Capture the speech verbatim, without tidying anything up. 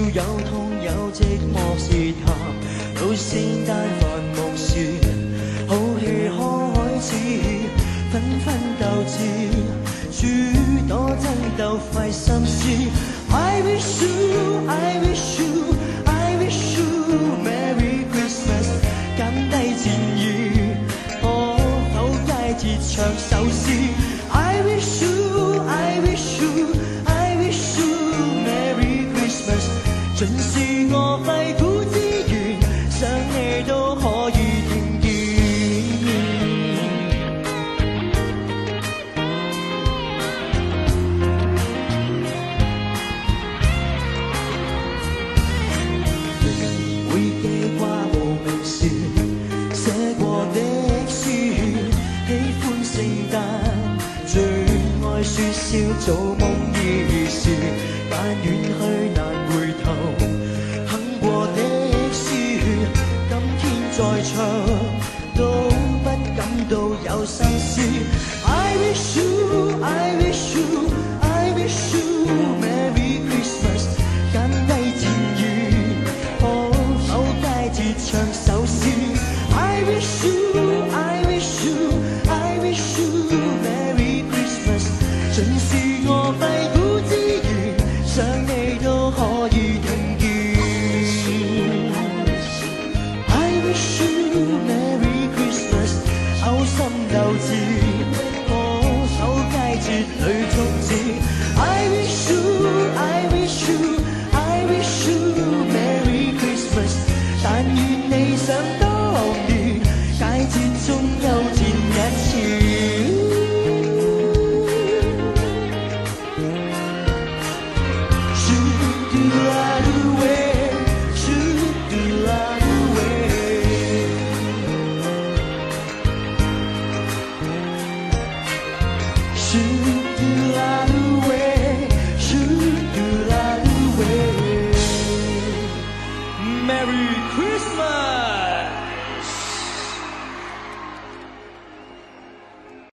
有痛有寂寞時談，到聖誕繁忙時，好戲開始，紛紛鬥智，諸多爭鬥費心思。I wish you, I wish you, I wish you Merry Christmas， 減低戰意，可否佳節唱首詩 ？I wish you, I wish you, I wish you Merry Christmas， 盡是我肺腑之言，想你都可以聽見。會記掛無名時寫過的詩，喜歡聖誕，最愛説笑做夢兒時，但遠去難回頭，哼過的詩，今天再唱，都不感到有心思。I wish you, I wish you, I wish you Merry Christmas， 減低戰意，可否佳節唱首詩 ？I wish you, I wish you, I wish you Merry Christmas， 盡是我肺腑之言，想你都可以聽見。I wish you Merry Christmas， 嘔心鬥智，可否佳節裏終止 ？I wish you, I wish you, I wish you Merry Christmas， 但願你想當年，佳節中休戰一次。Merry